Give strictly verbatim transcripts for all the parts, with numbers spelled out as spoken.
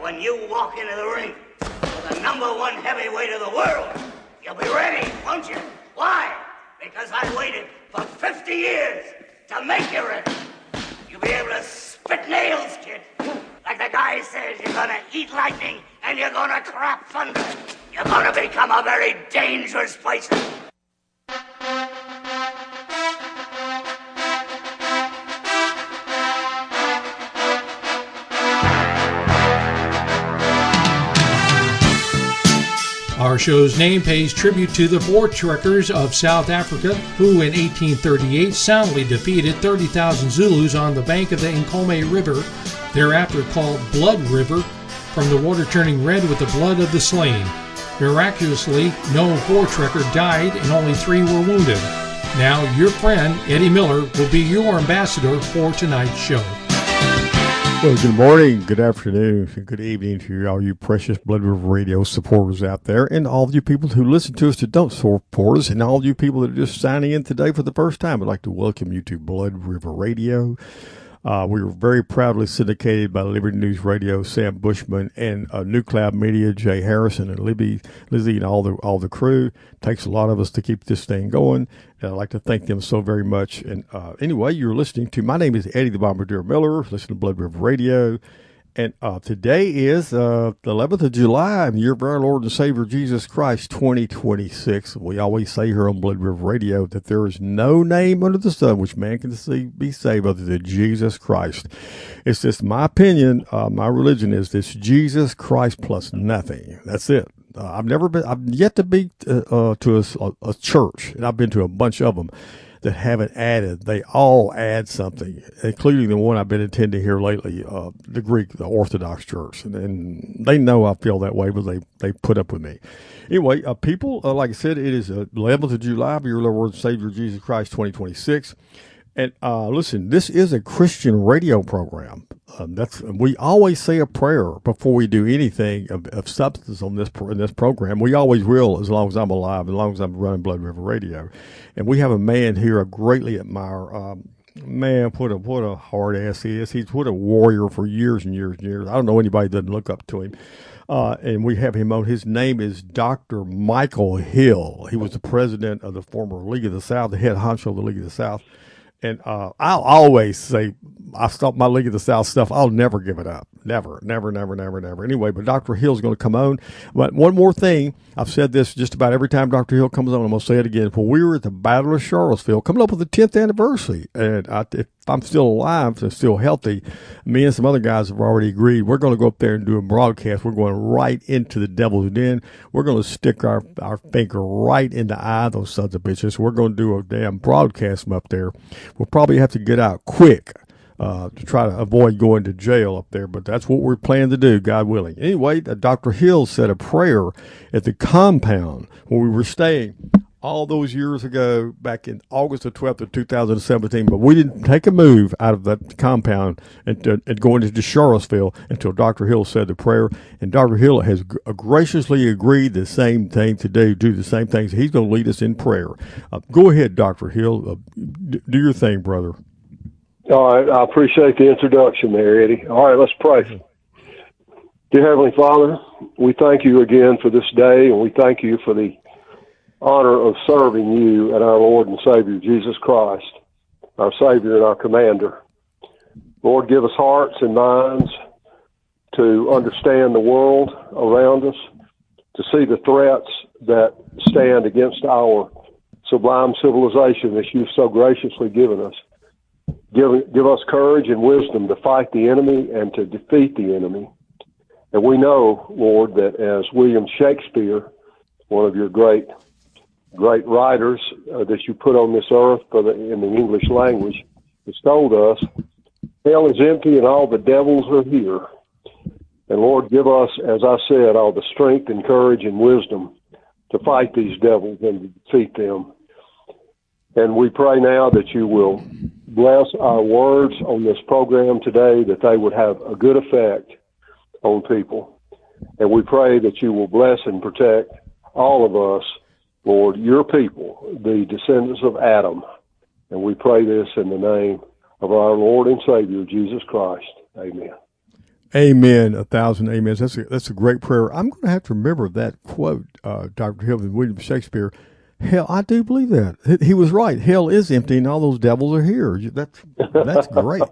when you walk into the ring with the number one heavyweight of the world, you'll be ready, won't you? Why? Because I waited for fifty years to make you ready. You'll be able to spit nails, kid. Like the guy says, you're gonna eat lightning and you're gonna crap thunder. You're gonna become a very dangerous person. Our show's name pays tribute to the Voortrekkers of South Africa, who in eighteen thirty-eight soundly defeated thirty thousand Zulus on the bank of the Nkomo River, thereafter called Blood River, from the water turning red with the blood of the slain. Miraculously, no Voortrekker died and only three were wounded. Now, your friend, Eddie Miller, will be your ambassador for tonight's show. Well, good morning, good afternoon, and good evening to all you precious Blood River Radio supporters out there, and all of you people who listen to us that don't support us, and all of you people that are just signing in today for the first time. I'd like to welcome you to Blood River Radio. Uh, we were very proudly syndicated by Liberty News Radio, Sam Bushman, and uh, New Cloud Media, Jay Harrison, and Libby, Lizzie, and all the all the crew. It takes a lot of us to keep this thing going, and I'd like to thank them so very much. And uh, anyway, you're listening to, my name is Eddie the Bombardier Miller, listen to Blood River Radio, and uh, today is uh, the eleventh of July, in the year of our Lord and Savior Jesus Christ, twenty twenty-six. We always say here on Blood River Radio that there is no name under the sun which man can see, be saved other than Jesus Christ. It's just my opinion. Uh, my religion is this: Jesus Christ plus nothing. That's it. Uh, I've never been, I've yet to be uh, uh, to a, a church, and I've been to a bunch of them that haven't added. They all add something, including the one I've been attending here lately, uh, the Greek, the Orthodox Church. And, and they know I feel that way, but they, they put up with me. Anyway, uh, people, uh, like I said, it is uh, eleventh of July of your Lord and Savior Jesus Christ, twenty twenty-six. And uh, listen, this is a Christian radio program. Um, that's we always say a prayer before we do anything of, of substance on this in this program. We always will, as long as I'm alive, as long as I'm running Blood River Radio. And we have a man here I greatly admire. Um, man, what a what a hard ass he is. He's what a warrior for years and years and years. I don't know anybody that doesn't look up to him. Uh, and we have him on. His name is Doctor Michael Hill. He was the president of the former League of the South, the head honcho of the League of the South. And uh, I'll always say, I stopped my League of the South stuff. I'll never give it up. Never, never, never, never, never. Anyway, but Doctor Hill's going to come on. But one more thing. I've said this just about every time Doctor Hill comes on. I'm going to say it again. When we were at the Battle of Charlottesville, coming up with the tenth anniversary, and I, if I'm still alive and still healthy, me and some other guys have already agreed we're going to go up there and do a broadcast. We're going right into the Devil's Den. We're going to stick our, our finger right in the eye of those sons of bitches. We're going to do a damn broadcast from up there. We'll probably have to get out quick uh, to try to avoid going to jail up there, but that's what we're planning to do, God willing. Anyway, uh, Doctor Hill said a prayer at the compound where we were staying all those years ago, back in August the twelfth of two thousand seventeen, but we didn't take a move out of that compound and, uh, and go into Charlottesville until Doctor Hill said the prayer. And Doctor Hill has g- graciously agreed the same thing to do, do the same things. He's going to lead us in prayer. Uh, go ahead, Doctor Hill. Uh, d- do your thing, brother. All right. I appreciate the introduction there, Eddie. All right, let's pray. Dear Heavenly Father, we thank you again for this day, and we thank you for the honor of serving you and our Lord and Savior, Jesus Christ, our Savior and our Commander. Lord, give us hearts and minds to understand the world around us, to see the threats that stand against our sublime civilization that you've so graciously given us. Give, give us courage and wisdom to fight the enemy and to defeat the enemy. And we know, Lord, that as William Shakespeare, one of your great great writers uh, that you put on this earth for the, in the English language, has told us, hell is empty and all the devils are here. And Lord, give us, as I said, all the strength and courage and wisdom to fight these devils and to defeat them. And we pray now that you will bless our words on this program today, that they would have a good effect on people. And we pray that you will bless and protect all of us, Lord, your people, the descendants of Adam. And we pray this in the name of our Lord and Savior, Jesus Christ. Amen. Amen. A thousand amens. That's a, that's a great prayer. I'm going to have to remember that quote, uh, Doctor Hill and William Shakespeare. Hell, I do believe that. He, he was right. Hell is empty, and all those devils are here. That's that's great.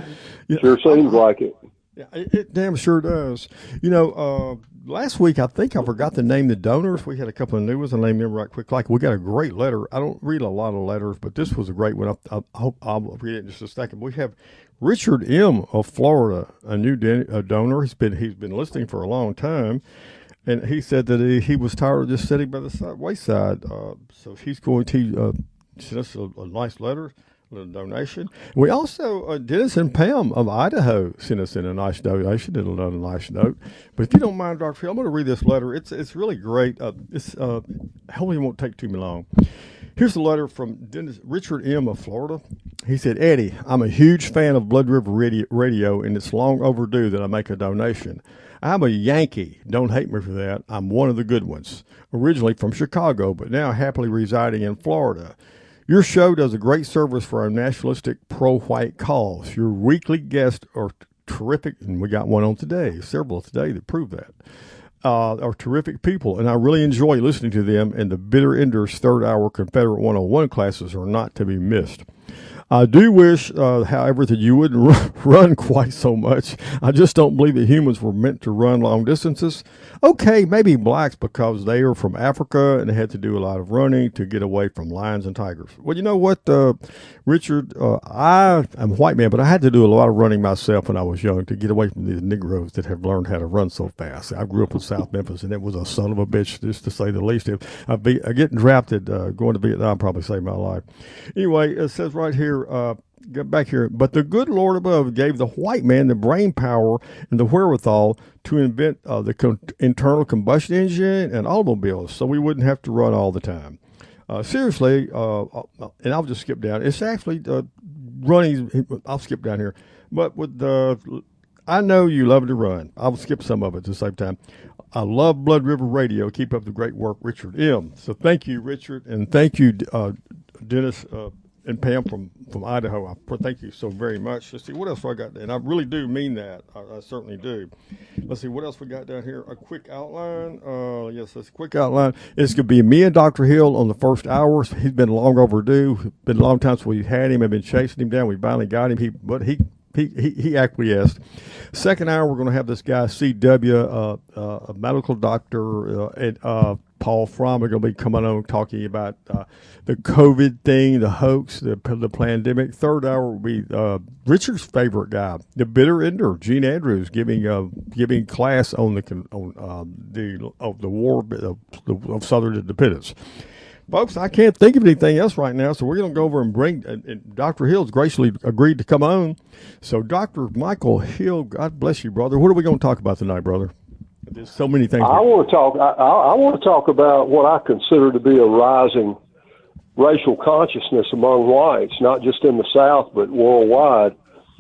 Sure seems like it. Yeah, it, it damn sure does. You know, uh, last week I think I forgot to name the donors. We had a couple of new ones. I'll name them right quick. Like we got a great letter. I don't read a lot of letters, but this was a great one. I, I, I hope I'll read it in just a second. We have Richard M. of Florida, a new den- a donor. He's been he's been listening for a long time, and he said that he, he was tired of just sitting by the side, wayside. Uh, so he's going to uh, send us a, a nice letter, a little donation. We also uh, Dennis and Pam of Idaho sent us in a nice donation and another nice note. But if you don't mind, Doctor Hill, I'm going to read this letter. It's it's really great. Uh, it's uh, hopefully it won't take too long. Here's a letter from Dennis, Richard M. of Florida. He said, Eddie, I'm a huge fan of Blood River Radio, radio, and it's long overdue that I make a donation. I'm a Yankee. Don't hate me for that. I'm one of the good ones. Originally from Chicago, but now happily residing in Florida. Your show does a great service for our nationalistic pro-white cause. Your weekly guests are terrific, and we got one on today, several today that prove that. Uh, are terrific people, and I really enjoy listening to them, and the Bitter Enders third hour Confederate one oh one classes are not to be missed. I do wish, uh, however, that you wouldn't run, run quite so much. I just don't believe that humans were meant to run long distances. Okay, maybe blacks because they are from Africa and they had to do a lot of running to get away from lions and tigers. Well, you know what, uh, Richard, uh, I, I'm a white man, but I had to do a lot of running myself when I was young to get away from these Negroes that have learned how to run so fast. I grew up in South Memphis, and it was a son of a bitch, just to say the least. If I be uh, getting drafted, uh, going to Vietnam probably saved my life. Anyway, it says right here, Uh, get back here. But the good Lord above gave the white man the brain power and the wherewithal to invent uh, the co- internal combustion engine and automobiles, so we wouldn't have to run all the time. Uh, seriously, uh, and I'll just skip down. It's actually uh, running. I'll skip down here. But with the, I know you love to run. I'll skip some of it at the same time. I love Blood River Radio. Keep up the great work, Richard M. So thank you, Richard, and thank you, uh, Dennis. Uh, And Pam from, from Idaho, I thank you so very much. Let's see, what else I got there? And I really do mean that. I, I certainly do. Let's see, what else we got down here? A quick outline. Uh, yes, that's a quick outline. It's going to be me and Doctor Hill on the first hour. He's been long overdue. Been a long time since we've had him. I've been chasing him down. We finally got him. He, but he, he, he, he acquiesced. Second hour, we're going to have this guy, C W, uh, uh, a medical doctor, uh, and, uh, Paul Fromm are going to be coming on talking about uh, the COVID thing, the hoax, the the pandemic. Third hour will be uh, Richard's favorite guy, the bitter ender, Gene Andrews, giving uh, giving class on the on uh, the of the war of, of Southern independence. Folks, I can't think of anything else right now, so we're going to go over and bring, and, and Doctor Hill's graciously agreed to come on. So Doctor Michael Hill, God bless you, brother. What are we going to talk about tonight, brother? There's so many things. I want to talk. I, I want to talk about what I consider to be a rising racial consciousness among whites, not just in the South but worldwide.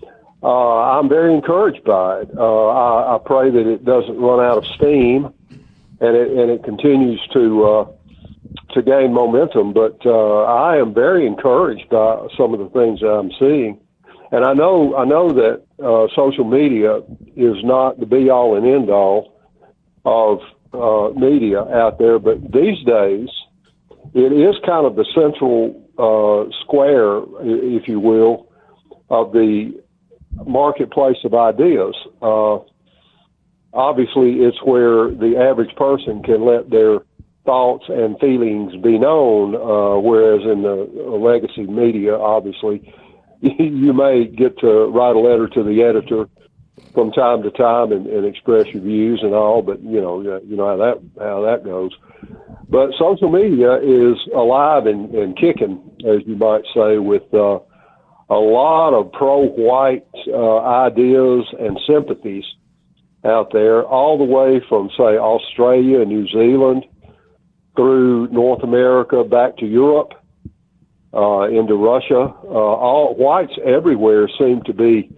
Uh, I'm very encouraged by it. Uh, I, I pray that it doesn't run out of steam, and it and it continues to uh, to gain momentum. But uh, I am very encouraged by some of the things that I'm seeing, and I know I know that uh, social media is not the be all and end all of uh, media out there, but these days it is kind of the central uh, square, if you will, of the marketplace of ideas. Uh, obviously, it's where the average person can let their thoughts and feelings be known, uh, whereas in the legacy media, obviously, you may get to write a letter to the editor from time to time and, and express your views and all, but you know, you know how that how that goes. But social media is alive and, and kicking, as you might say, with uh, a lot of pro-white uh, ideas and sympathies out there, all the way from, say, Australia and New Zealand through North America back to Europe, uh, into Russia. Uh, all whites everywhere seem to be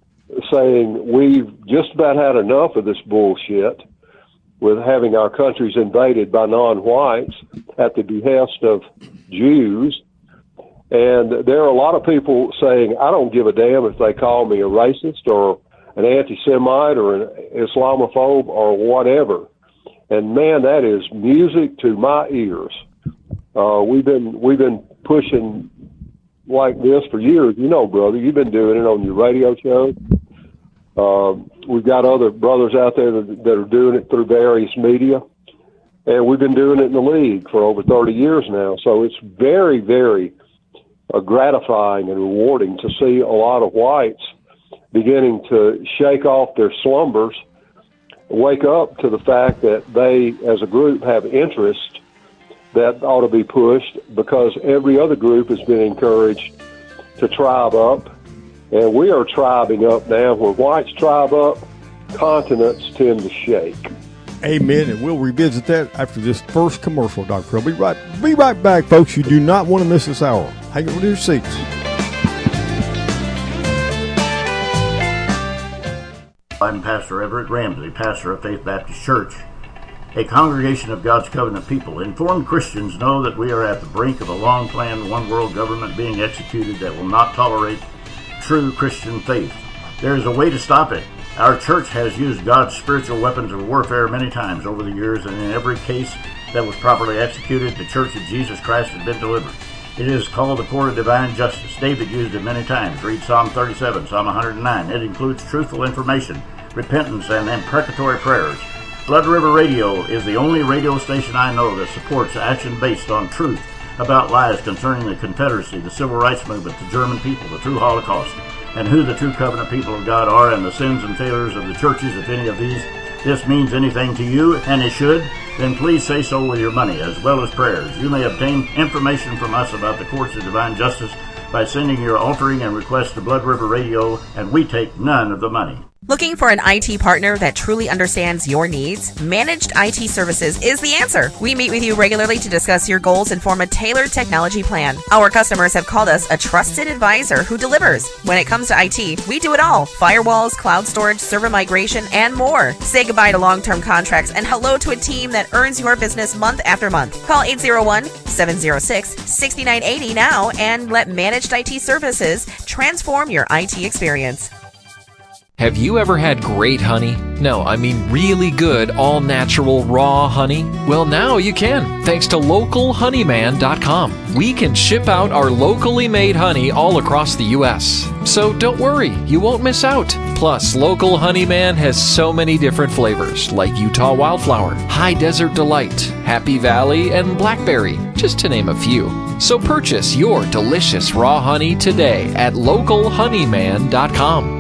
saying we've just about had enough of this bullshit with having our countries invaded by non-whites at the behest of Jews. And there are a lot of people saying, I don't give a damn if they call me a racist or an anti-Semite or an Islamophobe or whatever. And man, that is music to my ears. Uh, we've been we've been pushing like this for years. You know, brother, you've been doing it on your radio show. Uh, we've got other brothers out there that, that are doing it through various media. And we've been doing it in the league for over thirty years now. So it's very, very uh, gratifying and rewarding to see a lot of whites beginning to shake off their slumbers, wake up to the fact that they, as a group, have interest that ought to be pushed, because every other group has been encouraged to tribe up. And we are tribing up now. Where whites tribe up, continents tend to shake. Amen, and we'll revisit that after this first commercial, Doctor Hill. Be right, be right back, folks. You do not want to miss this hour. Hang on to your seats. I'm Pastor Everett Ramsey, pastor of Faith Baptist Church, a congregation of God's covenant people. Informed Christians know that we are at the brink of a long-planned one-world government being executed that will not tolerate true Christian faith. There is a way to stop it. Our church has used God's spiritual weapons of warfare many times over the years, and in every case that was properly executed, the Church of Jesus Christ has been delivered. It is called the Court of Divine Justice. David used it many times. Read Psalm thirty-seven, Psalm one hundred nine. It includes truthful information, repentance, and imprecatory prayers. Blood River Radio is the only radio station I know that supports action based on truth about lies concerning the Confederacy, the Civil Rights Movement, the German people, the true Holocaust, and who the true covenant people of God are, and the sins and failures of the churches. If any of these this means anything to you, and it should, then please say so with your money as well as prayers. You may obtain information from us about the courts of divine justice by sending your altering and request to Blood River Radio, and we take none of the money. Looking for an I T partner that truly understands your needs? Managed I T Services is the answer. We meet with you regularly to discuss your goals and form a tailored technology plan. Our customers have called us a trusted advisor who delivers. When it comes to I T, we do it all. Firewalls, cloud storage, server migration, and more. Say goodbye to long-term contracts and hello to a team that earns your business month after month. Call eight zero one, seven zero six, six nine eight zero now and let Managed I T Services transform your I T experience. Have you ever had great honey? No, I mean really good, all-natural, raw honey? Well, now you can, thanks to local honeyman dot com. We can ship out our locally made honey all across the U S So don't worry, you won't miss out. Plus, Local Honeyman has so many different flavors, like Utah Wildflower, High Desert Delight, Happy Valley, and Blackberry, just to name a few. So purchase your delicious raw honey today at local honeyman dot com.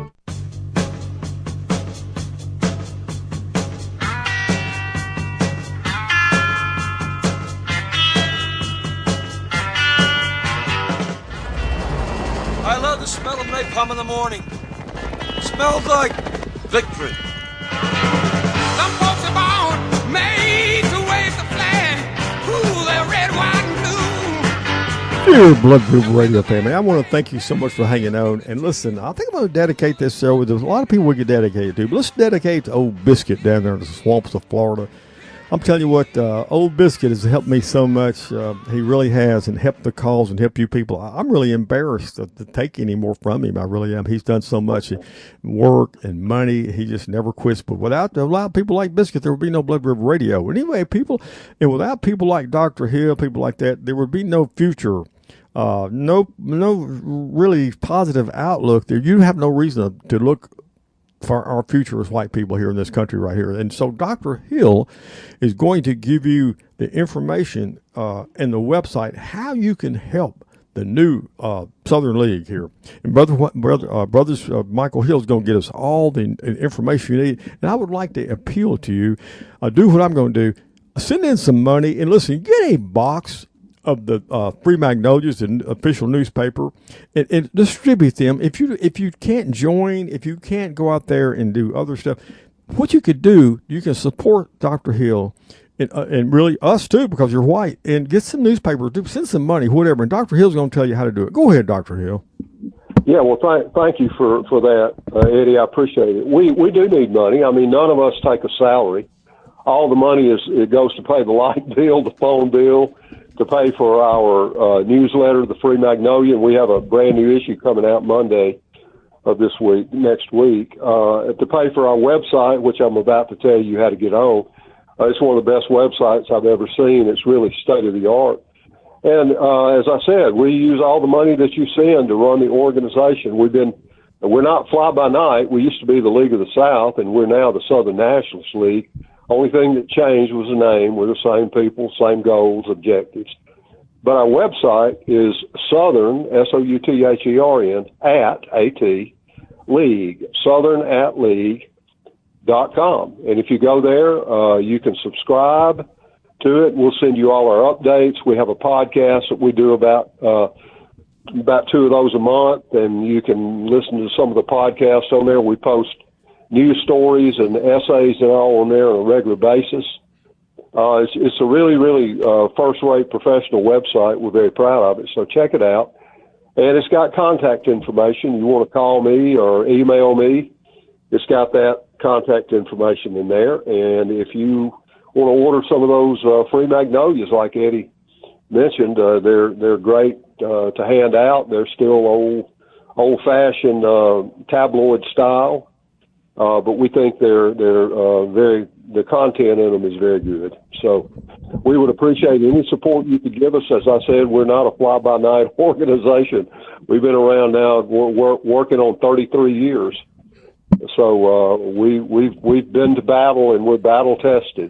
Napalm in the morning. Smells like victory. Some folks are born made to wave the flag. Ooh, they're red, white, and blue. Dear Blood River Radio family, I want to thank you so much for hanging on. And listen, I think I'm going to dedicate this show. There's a lot of people we could dedicate it to, but let's dedicate to Old Biscuit down there in the swamps of Florida. I'm telling you what, uh, Old Biscuit has helped me so much. Uh, he really has, and helped the cause and helped you people. I'm really embarrassed to, to take any more from him. I really am. He's done so much work and money. He just never quits. But without a lot of people like Biscuit, there would be no Blood River Radio. Anyway, people, and without people like Doctor Hill, people like that, there would be no future. Uh, no, no really positive outlook there. You have no reason to, to look for our future as white people here in this country right here. And so Doctor Hill is going to give you the information uh, and the website how you can help the new uh, Southern League here. And brother, brother, uh, brothers, uh, Michael Hill is going to get us all the information you need. And I would like to appeal to you, uh, do what I'm going to do, send in some money, and listen, get a box of the uh, Free Magnolias, the official newspaper, and, and distribute them. If you if you can't join, if you can't go out there and do other stuff, what you could do, you can support Doctor Hill, and, uh, and really us too, because you're white, and get some newspapers, do, send some money, whatever, and Doctor Hill's going to tell you how to do it. Go ahead, Doctor Hill. Yeah, well, th- thank you for, for that, uh, Eddie. I appreciate it. We we do need money. I mean, none of us take a salary. All the money is it goes to pay the light bill, the phone bill, to pay for our uh, newsletter, the Free Magnolia. We have a brand new issue coming out Monday of this week, next week. Uh, to pay for our website, which I'm about to tell you how to get on. Uh, it's one of the best websites I've ever seen. It's really state of the art. And uh, as I said, we use all the money that you send to run the organization. We've been, we're not fly by night. We used to be the League of the South, and we're now the Southern Nationalist League. Only thing that changed was the name. We're the same people, same goals, objectives. But our website is Southern, S O U T H E R N, at, A T, League, Southern at League dot com. And if you go there, uh, you can subscribe to it. We'll send you all our updates. We have a podcast that we do about, uh, about two of those a month, and you can listen to some of the podcasts on there. We post news stories and essays and all on there on a regular basis. Uh, it's, it's a really, really uh, first-rate professional website. We're very proud of it, so check it out. And it's got contact information. You want to call me or email me, it's got that contact information in there. And if you want to order some of those uh, free magnolias like Eddie mentioned, uh, they're they're great uh, to hand out. They're still old, old-fashioned uh, tabloid style. Uh, but we think they're they're uh, very the content in them is very good. So we would appreciate any support you could give us. As I said, we're not a fly-by-night organization. We've been around now. We're, we're working on thirty-three years. So uh, we we've we've been to battle and we're battle tested.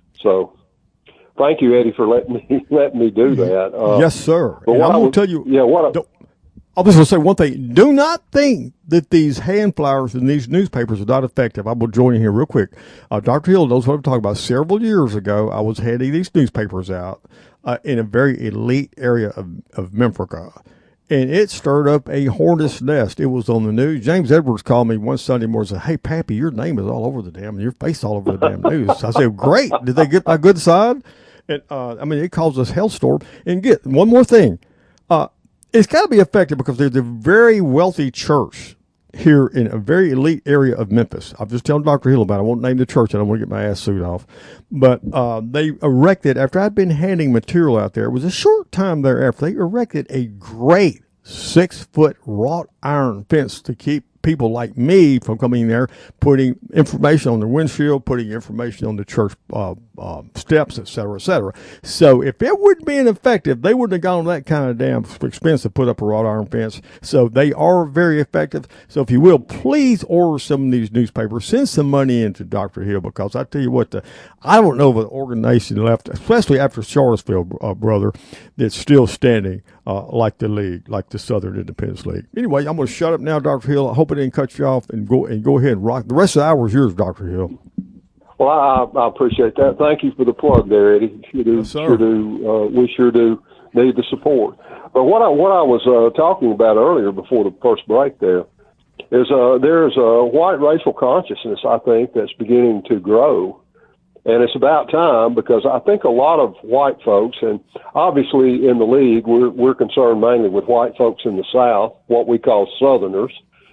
So thank you, Eddie, for letting me letting me do that. Uh, yes, sir. And I'm going to tell you. Yeah. What? I, I was going to say one thing. Do not think that these hand flyers and these newspapers are not effective. I will join you here real quick. Uh, Doctor Hill knows what I'm talking about. Several years ago, I was handing these newspapers out uh, in a very elite area of, of Memphis, and it stirred up a hornet's nest. It was on the news. James Edwards called me one Sunday morning and said, "Hey, Pappy, your name is all over the damn, your face all over the damn news." I said, "Great. Did they get my good side?" And uh, I mean, it caused us hellstorm. And get one more thing. Uh, It's got to be effective because there's a very wealthy church here in a very elite area of Memphis. I'm just telling Doctor Hill about it. I won't name the church. I don't want to get my ass sued off. But uh, they erected, after I'd been handing material out there, it was a short time thereafter, they erected a great six-foot wrought iron fence to keep people like me from coming in there, putting information on the windshield, putting information on the church uh, uh, steps, et cetera, et cetera. So if it would have been effective, they wouldn't have gone that kind of damn expense to put up a wrought iron fence. So they are very effective. So if you will, please order some of these newspapers. Send some money into Doctor Hill, because I tell you what, the, I don't know of an organization left, especially after Charlottesville, uh, brother, that's still standing uh, like the League, like the Southern Independence League. Anyway, I'm going to shut up now, Doctor Hill. I hope it didn't cut you off, and go and go ahead and rock. The rest of the hour is yours, Doctor Hill. Well, I, I appreciate that. Thank you for the plug there, Eddie. Sure do, yes, sure do. Uh, we sure do need the support. But what I what I was uh, talking about earlier before the first break there is uh, there's a white racial consciousness, I think, that's beginning to grow. And it's about time, because I think a lot of white folks, and obviously in the League, we're, we're concerned mainly with white folks in the South, what we call Southerners.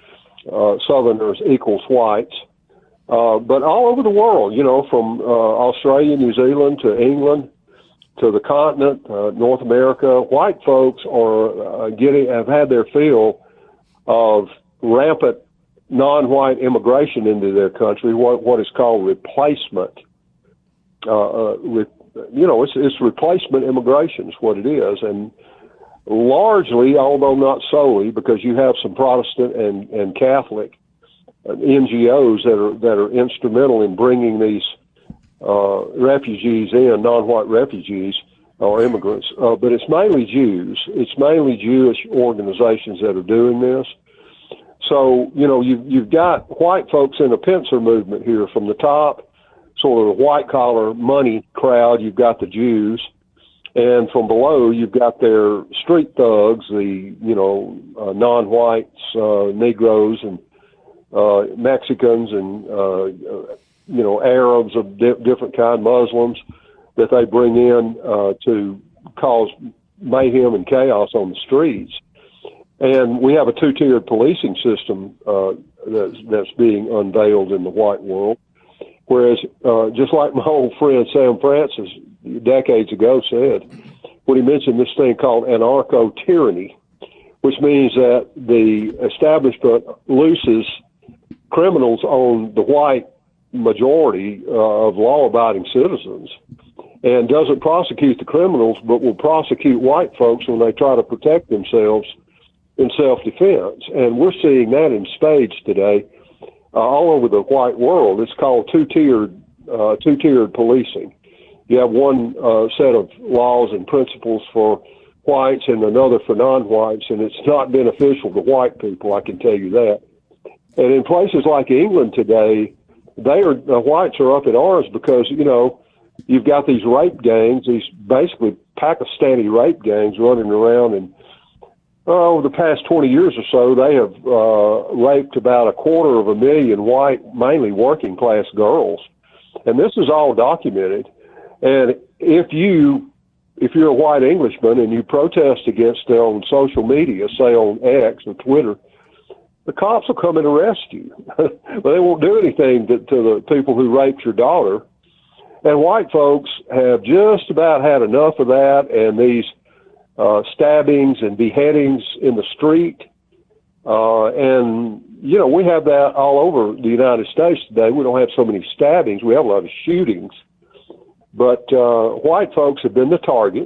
Uh, Southerners equals whites. Uh, but all over the world, you know, from uh, Australia, New Zealand to England to the continent, uh, North America, white folks are uh, getting, have had their fill of rampant non-white immigration into their country, what, what is called replacement. Uh, uh, with, you know, it's, it's replacement immigration is what it is. And largely, although not solely, because you have some Protestant and, and Catholic N G Os that are that are instrumental in bringing these uh, refugees in, non-white refugees or immigrants. Uh, but it's mainly Jews. It's mainly Jewish organizations that are doing this. So, you know, you've, you've got white folks in a pincer movement here from the top, sort of the white-collar money crowd. You've got the Jews. And from below, you've got their street thugs, the, you know, uh, non-whites, uh, Negroes, and uh, Mexicans, and, uh, uh, you know, Arabs of di- different kind, Muslims, that they bring in uh, to cause mayhem and chaos on the streets. And we have a two-tiered policing system uh, that's, that's being unveiled in the white world. Whereas, uh, just like my old friend Sam Francis decades ago said, when he mentioned this thing called anarcho-tyranny, which means that the establishment looses criminals on the white majority uh, of law-abiding citizens, and doesn't prosecute the criminals, but will prosecute white folks when they try to protect themselves in self-defense. And we're seeing that in spades today uh, all over the white world. It's called two-tiered, uh, two-tiered policing. You have one uh, set of laws and principles for whites and another for non-whites, and it's not beneficial to white people, I can tell you that. And in places like England today, they are the whites are up in arms because, you know, you've got these rape gangs, these basically Pakistani rape gangs running around, and oh, over the past twenty years or so, they have uh, raped about a quarter of a million white, mainly working class girls. And this is all documented. And if you, if you're a white Englishman and you protest against it on social media, say on X or Twitter, the cops will come and arrest you. But they won't do anything to, to the people who raped your daughter. And white folks have just about had enough of that and these uh, stabbings and beheadings in the street. Uh, and, you know, we have that all over the United States today. We don't have so many stabbings. We have a lot of shootings. But uh, white folks have been the target,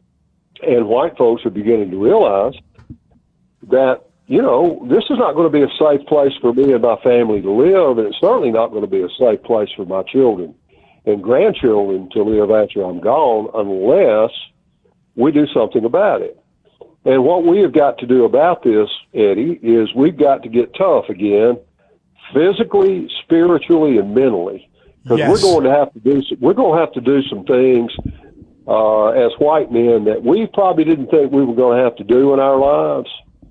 and white folks are beginning to realize that, you know, this is not going to be a safe place for me and my family to live, and it's certainly not going to be a safe place for my children and grandchildren to live after I'm gone unless we do something about it. And what we have got to do about this, Eddie, is we've got to get tough again, physically, spiritually, and mentally. Because yes. we're going to have to do some, we're going to have to do some things uh, as white men that we probably didn't think we were going to have to do in our lives,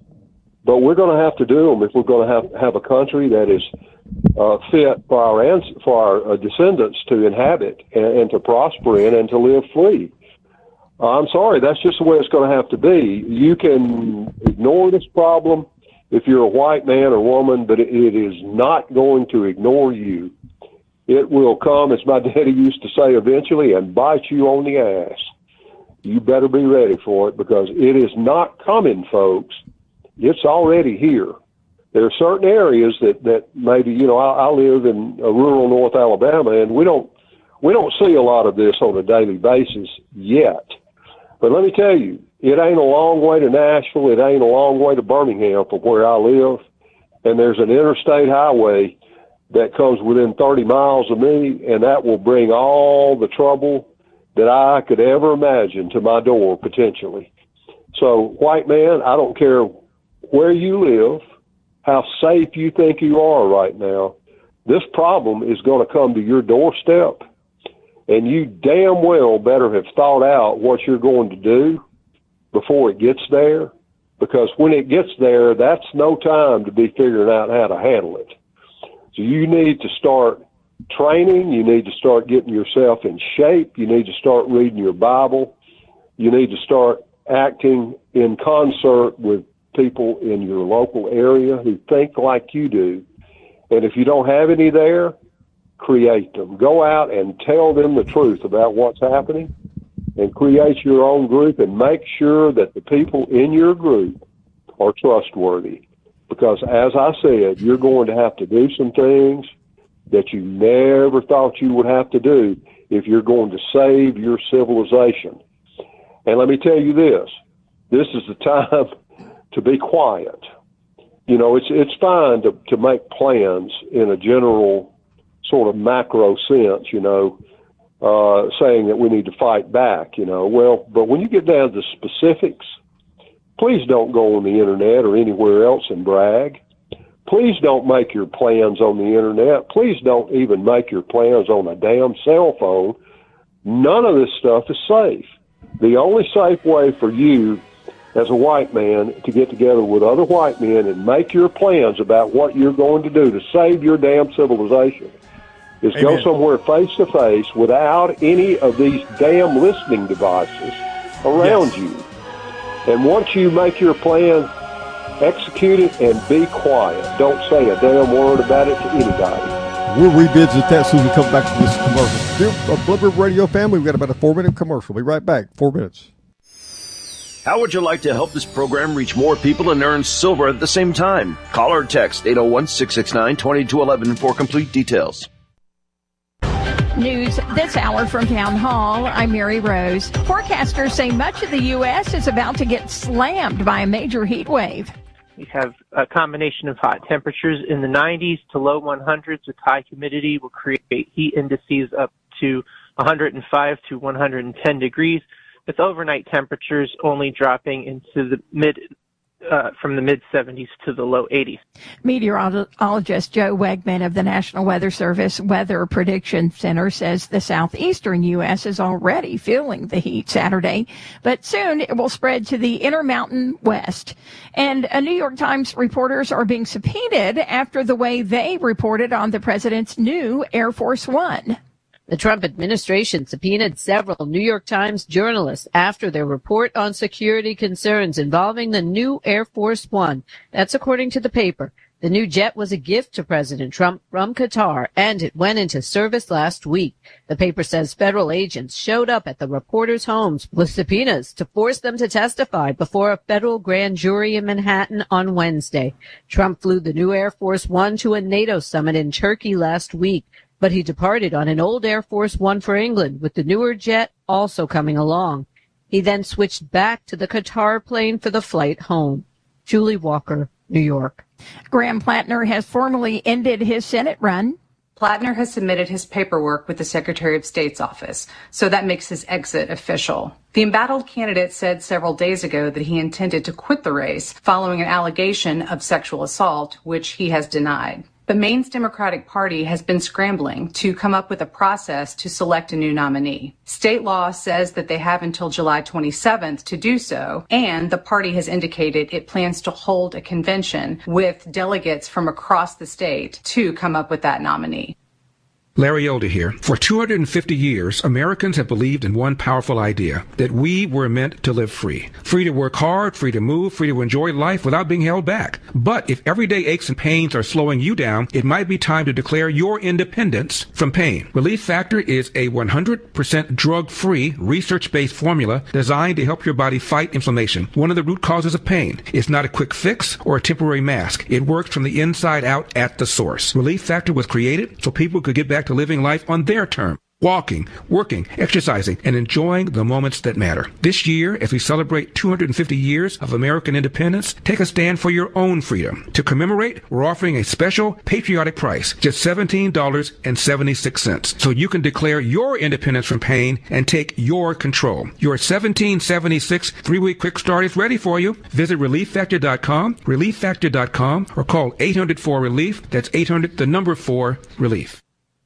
but we're going to have to do them if we're going to have have a country that is uh, fit for our ans- for our uh, descendants to inhabit and, and to prosper in and to live free. Uh, I'm sorry, that's just the way it's going to have to be. You can ignore this problem if you're a white man or woman, but it, it is not going to ignore you. It will come, as my daddy used to say, eventually and bite you on the ass. You better be ready for it because it is not coming, folks. It's already here. There are certain areas that, that maybe, you know, I, I live in a rural North Alabama, and we don't we don't see a lot of this on a daily basis yet. But let me tell you, it ain't a long way to Nashville. It ain't a long way to Birmingham from where I live. And there's an interstate highway that comes within thirty miles of me, and that will bring all the trouble that I could ever imagine to my door, potentially. So, white man, I don't care where you live, how safe you think you are right now, this problem is going to come to your doorstep, and you damn well better have thought out what you're going to do before it gets there, because when it gets there, that's no time to be figuring out how to handle it. So you need to start training. You need to start getting yourself in shape. You need to start reading your Bible. You need to start acting in concert with people in your local area who think like you do. And if you don't have any there, create them. Go out and tell them the truth about what's happening and create your own group and make sure that the people in your group are trustworthy. Because, as I said, you're going to have to do some things that you never thought you would have to do if you're going to save your civilization. And let me tell you this, this is the time to be quiet. You know, it's it's fine to, to make plans in a general sort of macro sense, you know, uh, saying that we need to fight back, you know. Well, but when you get down to specifics, please don't go on the internet or anywhere else and brag. Please don't make your plans on the internet. Please don't even make your plans on a damn cell phone. None of this stuff is safe. The only safe way for you as a white man to get together with other white men and make your plans about what you're going to do to save your damn civilization is Amen. Go somewhere face to face without any of these damn listening devices around yes. you. And once you make your plan, execute it and be quiet. Don't say a damn word about it to anybody. We'll revisit that as soon as we come back to this commercial. Dear Blood River Radio family, we've got about a four-minute commercial. We'll be right back. Four minutes. How would you like to help this program reach more people and earn silver at the same time? Call or text eight oh one, six six nine, two two one one for complete details. News this hour from Town Hall. I'm Mary Rose. Forecasters say much of the U S is about to get slammed by a major heat wave. We have a combination of hot temperatures in the nineties to low hundreds with high humidity will create heat indices up to one hundred five to one hundred ten degrees, with overnight temperatures only dropping into the mid Uh, from the mid-seventies to the low eighties. Meteorologist Joe Wegman of the National Weather Service Weather Prediction Center says the southeastern U S is already feeling the heat Saturday, but soon it will spread to the Intermountain West. And a New York Times reporters are being subpoenaed after the way they reported on the president's new Air Force One. The Trump administration subpoenaed several New York Times journalists after their report on security concerns involving the new Air Force One. That's according to the paper. The new jet was a gift to President Trump from Qatar, and it went into service last week. The paper says federal agents showed up at the reporters' homes with subpoenas to force them to testify before a federal grand jury in Manhattan on Wednesday. Trump flew the new Air Force One to a NATO summit in Turkey last week, but he departed on an old Air Force One for England, with the newer jet also coming along. He then switched back to the Qatar plane for the flight home. Julie Walker, New York. Graham Plattner has formally ended his Senate run. Plattner has submitted his paperwork with the Secretary of State's office, so that makes his exit official. The embattled candidate said several days ago that he intended to quit the race following an allegation of sexual assault, which he has denied. The Maine's Democratic Party has been scrambling to come up with a process to select a new nominee. State law says that they have until July twenty-seventh to do so, and the party has indicated it plans to hold a convention with delegates from across the state to come up with that nominee. Larry Elder here. For two hundred fifty years, Americans have believed in one powerful idea, that we were meant to live free. Free to work hard, free to move, free to enjoy life without being held back. But if everyday aches and pains are slowing you down, it might be time to declare your independence from pain. Relief Factor is a one hundred percent drug-free, research-based formula designed to help your body fight inflammation, one of the root causes of pain. It's not a quick fix or a temporary mask. It works from the inside out at the source. Relief Factor was created so people could get back to living life on their terms. Walking, working, exercising, and enjoying the moments that matter. This year, as we celebrate two hundred fifty years of American independence, take a stand for your own freedom. To commemorate, we're offering a special patriotic price, just seventeen dollars and seventy-six cents, so you can declare your independence from pain and take your control. Your seventeen seventy-six three-week quick start is ready for you. Visit relief factor dot com, relief factor dot com, or call eight hundred four relief. That's eight hundred, the number four, relief.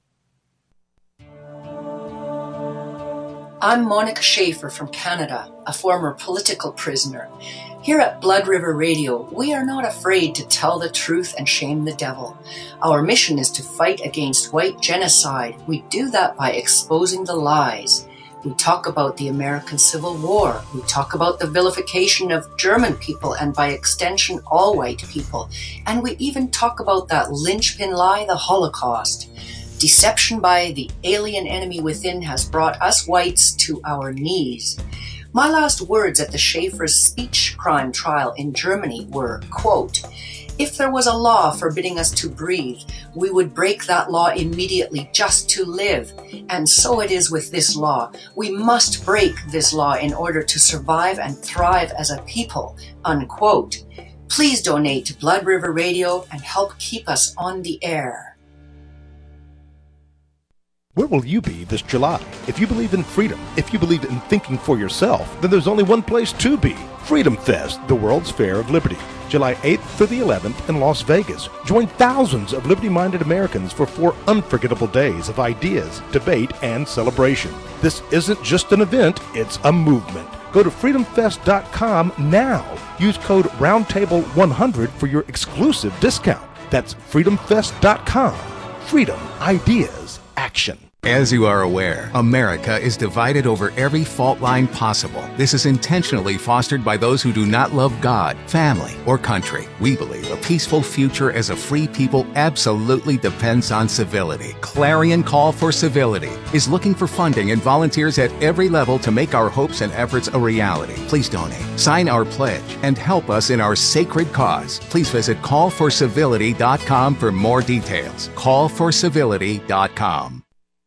I'm Monica Schaefer from Canada, a former political prisoner. Here at Blood River Radio, we are not afraid to tell the truth and shame the devil. Our mission is to fight against white genocide. We do that by exposing the lies. We talk about the American Civil War. We talk about the vilification of German people and by extension all white people. And we even talk about that linchpin lie, the Holocaust. Deception by the alien enemy within has brought us whites to our knees. My last words at the Schaefer's speech crime trial in Germany were, quote, "If there was a law forbidding us to breathe, we would break that law immediately just to live. And so it is with this law. We must break this law in order to survive and thrive as a people," unquote. Please donate to Blood River Radio and help keep us on the air. Where will you be this July? If you believe in freedom, if you believe in thinking for yourself, then there's only one place to be. Freedom Fest, the World's Fair of Liberty. July eighth through the eleventh in Las Vegas. Join thousands of liberty-minded Americans for four unforgettable days of ideas, debate, and celebration. This isn't just an event, it's a movement. Go to freedom fest dot com now. Use code roundtable one hundred for your exclusive discount. That's freedom fest dot com. Freedom, ideas, action. As you are aware, America is divided over every fault line possible. This is intentionally fostered by those who do not love God, family, or country. We believe a peaceful future as a free people absolutely depends on civility. Clarion Call for Civility is looking for funding and volunteers at every level to make our hopes and efforts a reality. Please donate, sign our pledge, and help us in our sacred cause. Please visit call for civility dot com for more details. call for civility dot com.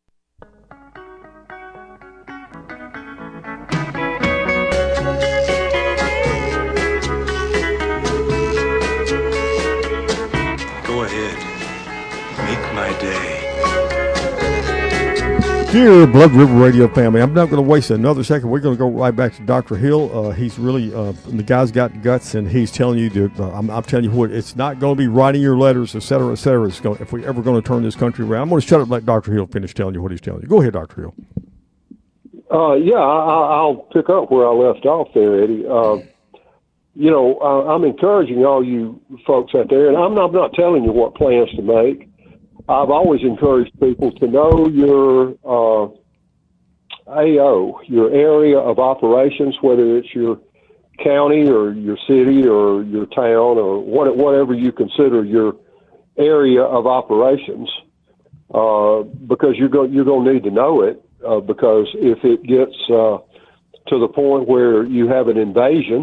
Dear Blood River Radio family, I'm not going to waste another second. We're going to go right back to Doctor Hill. Uh, he's really, uh, the guy's got guts, and he's telling you to, uh, I'm, I'm telling you what, it's not going to be writing your letters, et cetera, et cetera. It's going, if we're ever going to turn this country around, I'm going to shut up and let Doctor Hill finish telling you what he's telling you. Go ahead, Doctor Hill. Uh, yeah, I, I'll pick up where I left off there, Eddie. Uh, you know, I, I'm encouraging all you folks out there, and I'm not, I'm not telling you what plans to make. I've always encouraged people to know your uh, A O, your area of operations, whether it's your county or your city or your town or what, whatever you consider your area of operations, uh, because you're going you're going to need to know it. Uh, because if it gets uh, to the point where you have an invasion,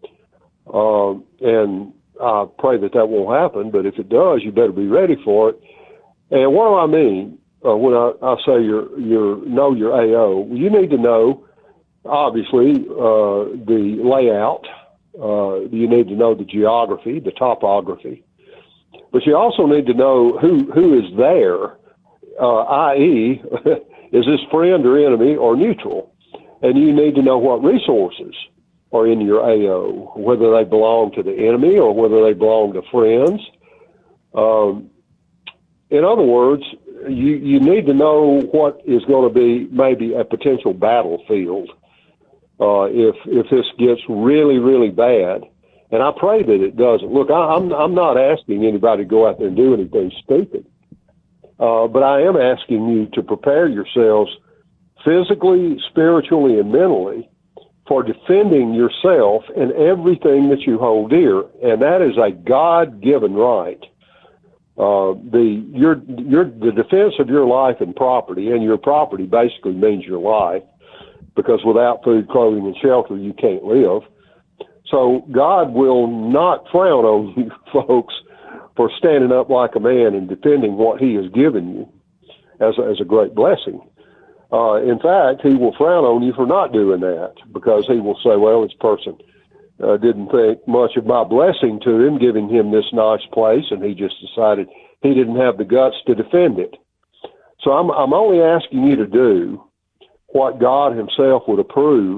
uh, and I pray that that won't happen, but if it does, you better be ready for it. And what do I mean uh, when I, I say your your know your A O? You need to know, obviously, uh, the layout. Uh, you need to know the geography, the topography. But you also need to know who who is there, uh, that is, is this friend or enemy or neutral? And you need to know what resources are in your A O, whether they belong to the enemy or whether they belong to friends. Um, In other words, you, you need to know what is going to be maybe a potential battlefield uh, if if this gets really, really bad. And I pray that it doesn't. Look, I, I'm I'm not asking anybody to go out there and do anything stupid, uh, but I am asking you to prepare yourselves physically, spiritually, and mentally for defending yourself and everything that you hold dear, and that is a God-given right. Uh, the your your the defense of your life and property, and your property basically means your life, because without food, clothing, and shelter, you can't live. So God will not frown on you folks for standing up like a man and defending what He has given you as a, as a great blessing. Uh, in fact, He will frown on you for not doing that, because He will say, "Well, this person Uh, didn't think much of my blessing to him, giving him this nice place, and he just decided he didn't have the guts to defend it." So I'm, I'm only asking you to do what God Himself would approve,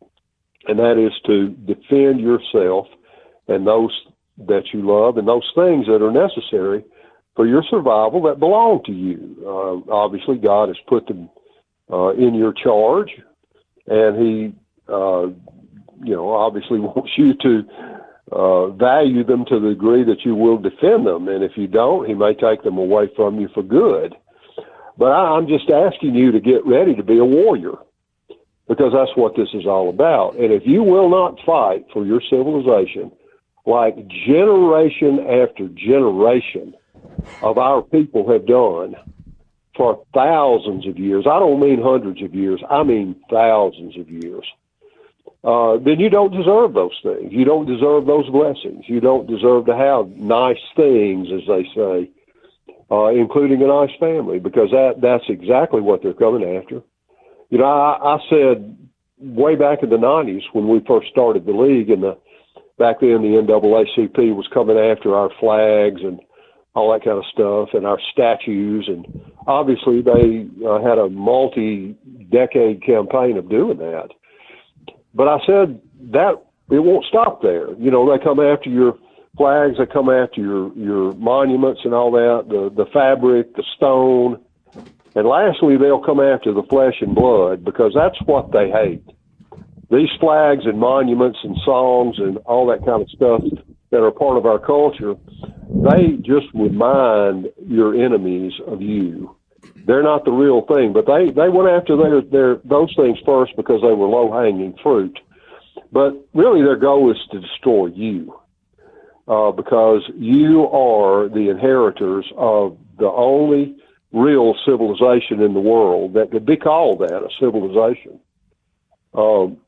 and that is to defend yourself and those that you love and those things that are necessary for your survival that belong to you. Uh, obviously, God has put them uh, in your charge, and He uh, you know, obviously wants you to uh, value them to the degree that you will defend them. And if you don't, He may take them away from you for good. But I, I'm just asking you to get ready to be a warrior, because that's what this is all about. And if you will not fight for your civilization, like generation after generation of our people have done for thousands of years, I don't mean hundreds of years, I mean thousands of years, Uh, then you don't deserve those things. You don't deserve those blessings. You don't deserve to have nice things, as they say, uh, including a nice family, because that, that's exactly what they're coming after. You know, I, I said way back in the nineties when we first started the league, and the back then the N double A C P was coming after our flags and all that kind of stuff, and our statues, and obviously they uh, had a multi-decade campaign of doing that. But I said that it won't stop there. You know, they come after your flags, they come after your, your monuments and all that, the, the fabric, the stone. And lastly, they'll come after the flesh and blood, because that's what they hate. These flags and monuments and songs and all that kind of stuff that are part of our culture, they just remind your enemies of you. They're not the real thing, but they, they went after their, their those things first because they were low-hanging fruit. But really their goal is to destroy you, uh, because you are the inheritors of the only real civilization in the world that could be called that, a civilization. Um,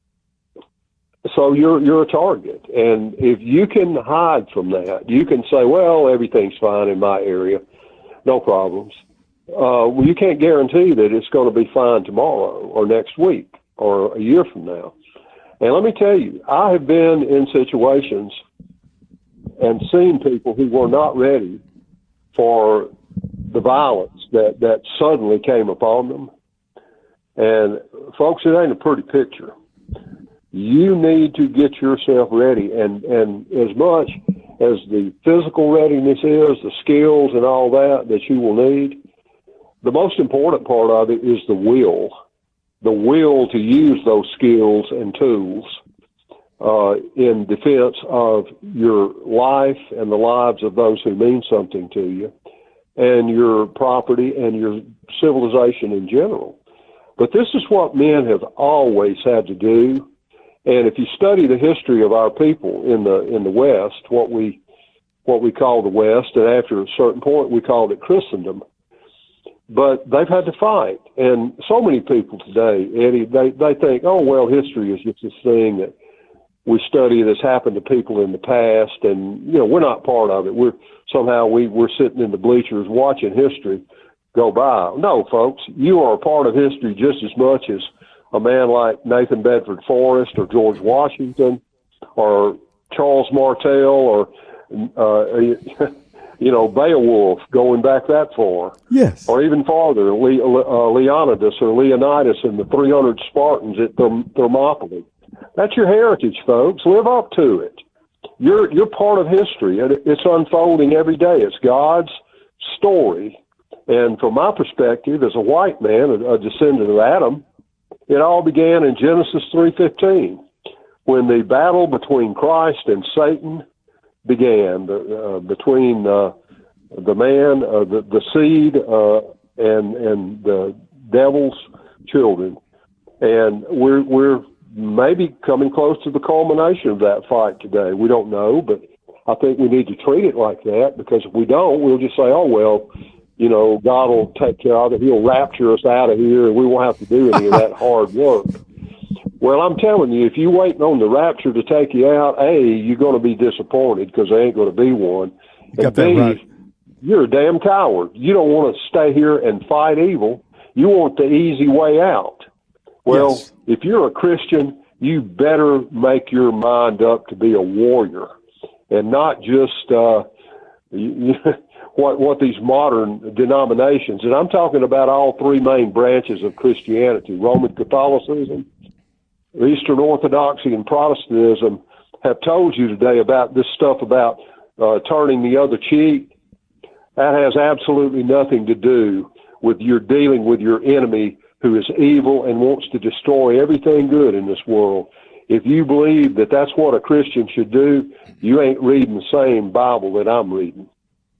so you're you're a target, and if you can hide from that, you can say, well, everything's fine in my area, no problems. Uh, well, you can't guarantee that it's going to be fine tomorrow or next week or a year from now. And let me tell you, I have been in situations and seen people who were not ready for the violence that, that suddenly came upon them. And folks, it ain't a pretty picture. You need to get yourself ready. And, and as much as the physical readiness is, the skills and all that that you will need, the most important part of it is the will, the will to use those skills and tools uh, in defense of your life and the lives of those who mean something to you, and your property and your civilization in general. But this is what men have always had to do. And if you study the history of our people in the in the West, what we what we call the West, and after a certain point we called it Christendom, but they've had to fight. And so many people today, Eddie, they, they think, oh, well, history is just this thing that we study that's happened to people in the past, and, you know, we're not part of it. We're somehow we, we're sitting in the bleachers watching history go by. No, folks, you are a part of history just as much as a man like Nathan Bedford Forrest or George Washington or Charles Martel or, uh, you know, Beowulf, going back that far. Yes. Or even farther, Le- uh, Leonidas or Leonidas and the three hundred Spartans at Therm- Thermopylae. That's your heritage, folks. Live up to it. You're you're part of history, and it's unfolding every day. It's God's story. And from my perspective, as a white man, a, a descendant of Adam, it all began in Genesis three fifteen, when the battle between Christ and Satan began, uh, between uh, the man, uh, the, the seed, uh, and and the devil's children. And we're we're maybe coming close to the culmination of that fight today. We don't know, but I think we need to treat it like that, because if we don't, we'll just say, oh, well, you know, God will take care of it. He'll rapture us out of here, and we won't have to do any of that hard work. Well, I'm telling you, if you're waiting on the rapture to take you out, A, you're going to be disappointed because there ain't going to be one. You got and B, that right. You're a damn coward. You don't want to stay here and fight evil. You want the easy way out. Well, Yes. if you're a Christian, you better make your mind up to be a warrior and not just uh, you, what what these modern denominations, and I'm talking about all three main branches of Christianity, Roman Catholicism, Eastern Orthodoxy, and Protestantism, have told you today about this stuff about uh, turning the other cheek. That has absolutely nothing to do with your dealing with your enemy who is evil and wants to destroy everything good in this world. If you believe that that's what a Christian should do, you ain't reading the same Bible that I'm reading.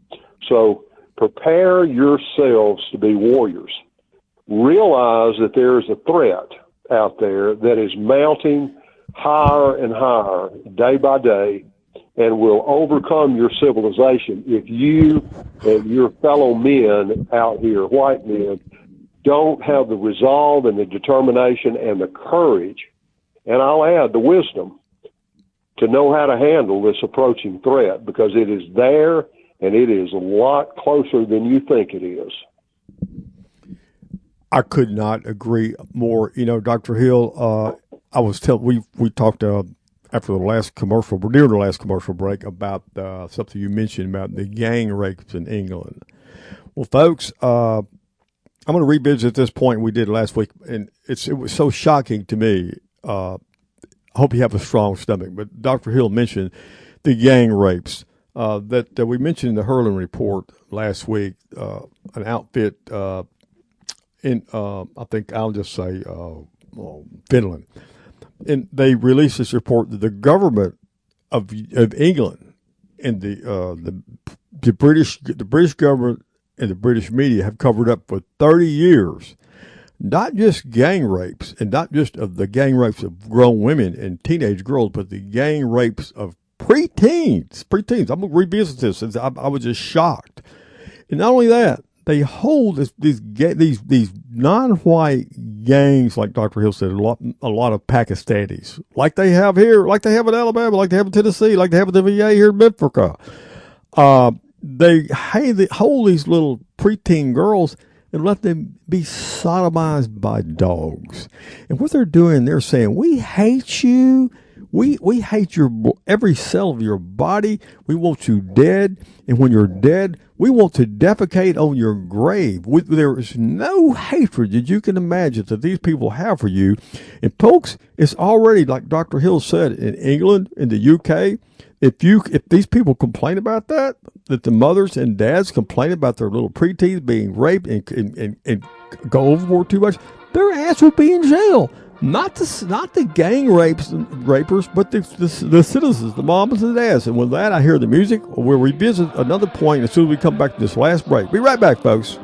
So prepare yourselves to be warriors. Realize that there is a threat out there that is mounting higher and higher day by day and will overcome your civilization if you and your fellow men out here, white men, don't have the resolve and the determination and the courage, and I'll add the wisdom, to know how to handle this approaching threat, because it is there and it is a lot closer than you think it is. I could not agree more. You know, Doctor Hill, uh, I was telling, we, we talked uh, after the last commercial, during the last commercial break, about uh, something you mentioned about the gang rapes in England. Well, folks, uh, I'm going to revisit this point we did last week, and it's it was so shocking to me. Uh, I hope you have a strong stomach. But Doctor Hill mentioned the gang rapes uh, that, that we mentioned in the Hurlin report last week. Uh, an outfit uh, in, uh, I think I'll just say uh, well, Finland, and they released this report that the government of of England and the uh, the the British the British government and the British media have covered up for thirty years. Not just gang rapes, and not just of the gang rapes of grown women and teenage girls, but the gang rapes of preteens. Preteens. I'm going to revisit this. I, I was just shocked. And not only that, they hold this, these these these non-white gangs, like Doctor Hill said, a lot a lot of Pakistanis, like they have here, like they have in Alabama, like they have in Tennessee, like they have in the V A here in Midford. Uh, they, hey, they hold these little preteen girls and let them be sodomized by dogs. And what they're doing, they're saying, we hate you. We we hate your every cell of your body. We want you dead. And when you're dead, we want to defecate on your grave. We, there is no hatred that you can imagine that these people have for you. And folks, it's already, like Doctor Hill said, in England, in the U K, if you if these people complain about that, that the mothers and dads complain about their little preteens being raped and, and, and, and go overboard too much, their ass will be in jail. Not the not the gang rapes rapers, but the, the the citizens, the mamas and dads. And with that, I hear the music. We'll revisit another point as soon as we come back to this last break. Be right back, folks.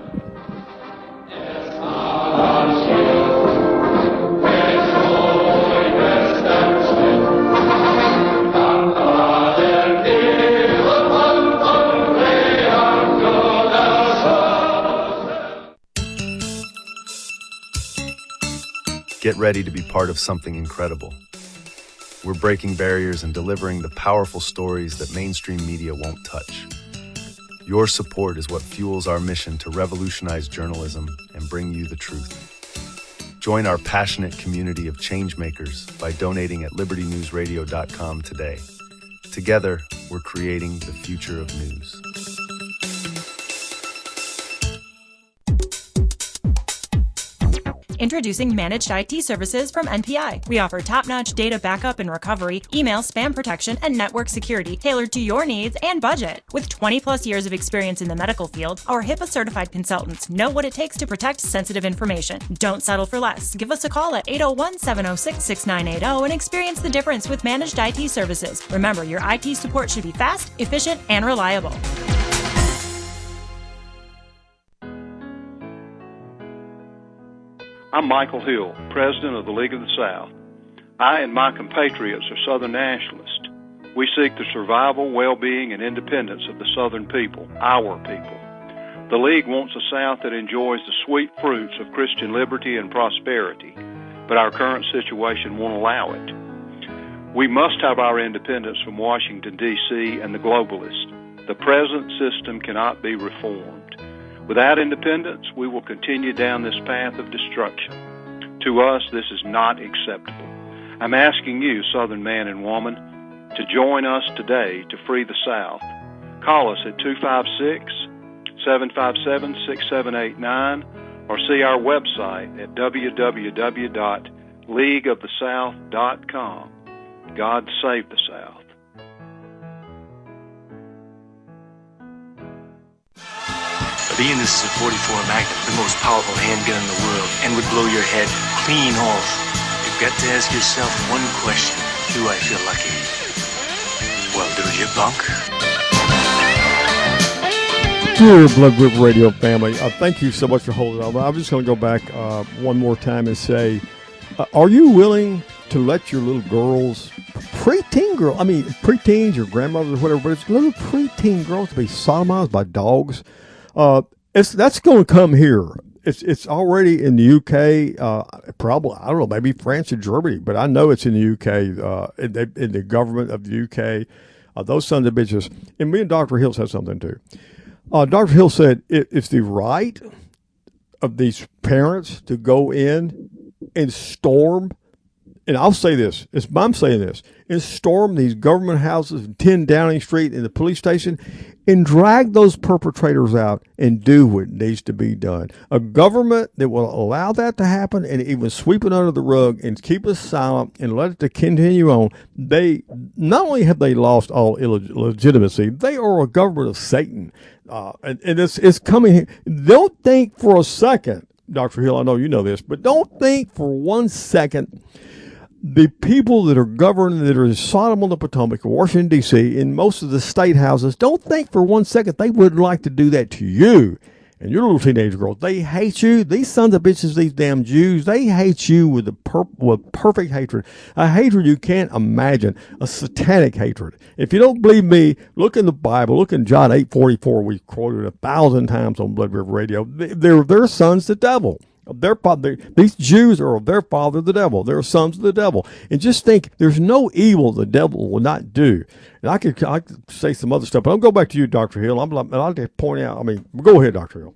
Get ready to be part of something incredible. We're breaking barriers and delivering the powerful stories that mainstream media won't touch. Your support is what fuels our mission to revolutionize journalism and bring you the truth. Join our passionate community of changemakers by donating at liberty news radio dot com today. Together, we're creating the future of news. Introducing Managed I T Services from N P I. We offer top-notch data backup and recovery, email spam protection, and network security tailored to your needs and budget. With twenty plus years of experience in the medical field, our HIPAA-certified consultants know what it takes to protect sensitive information. Don't settle for less. Give us a call at eight oh one, seven oh six, six nine eight oh and experience the difference with Managed I T Services. Remember, your I T support should be fast, efficient, and reliable. I'm Michael Hill, President of the League of the South. I and my compatriots are Southern nationalists. We seek the survival, well-being, and independence of the Southern people, our people. The League wants a South that enjoys the sweet fruits of Christian liberty and prosperity, but our current situation won't allow it. We must have our independence from Washington, D C and the globalists. The present system cannot be reformed. Without independence, we will continue down this path of destruction. To us, this is not acceptable. I'm asking you, Southern man and woman, to join us today to free the South. Call us at two five six, seven five seven, six seven eight nine or see our website at w w w dot league of the south dot com. God save the South. Being this is a forty-four Magnum, the most powerful handgun in the world, and would blow your head clean off. You've got to ask yourself one question. Do I feel lucky? Well, do you, punk? Dear Blood River Radio family, uh, thank you so much for holding on. I'm just going to go back uh, one more time and say, uh, are you willing to let your little girls, preteen girls, I mean, preteens, your grandmothers, whatever, but it's little preteen girls to be sodomized by dogs? Uh, it's, that's going to come here. It's, it's already in the U K, uh, probably, I don't know, maybe France and Germany, but I know it's in the U K, uh, in the, in the government of the U K, uh, those sons of bitches. And me and Doctor Hill said something too. Uh, Doctor Hill said it, it's the right of these parents to go in and storm, and I'll say this, it's, I'm saying this, and storm these government houses, ten Downing Street and the police station, and drag those perpetrators out and do what needs to be done. A government that will allow that to happen and even sweep it under the rug and keep us silent and let it to continue on, they not only have they lost all legitimacy, they are a government of Satan. Uh, and, and it's, it's coming. Don't think for a second, Doctor Hill, I know you know this, but don't think for one second the people that are governed, that are in Sodom on the Potomac, Washington, D C, in most of the state houses, don't think for one second they would like to do that to you. and your little teenage girls, they hate you. These sons of bitches, these damn Jews, they hate you with a per- with perfect hatred, a hatred you can't imagine, a satanic hatred. If you don't believe me, look in the Bible, look in John eight forty-four. We've quoted a thousand times on Blood River Radio. They're their sons, the devil. Their father, these Jews are of their father, the devil. They're sons of the devil. And just think, there's no evil the devil will not do. And I could, I could say some other stuff, but I'll go back to you, Doctor Hill. I'm, I'll just point out. I mean, go ahead, Doctor Hill.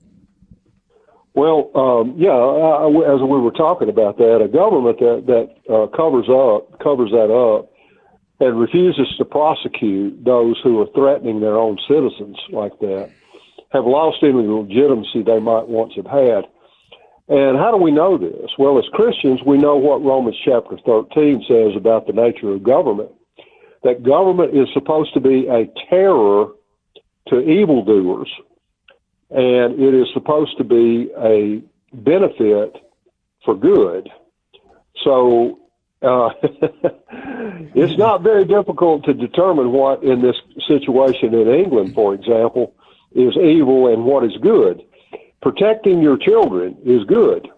Well, um, yeah, I, I, as we were talking about that, a government that that uh, covers up covers that up and refuses to prosecute those who are threatening their own citizens like that have lost any legitimacy they might once have had. And how do we know this? Well, as Christians, we know what Romans chapter thirteen says about the nature of government, that government is supposed to be a terror to evildoers, and it is supposed to be a benefit for good. So uh, it's not very difficult to determine what in this situation in England, for example, is evil and what is good. Protecting your children is good.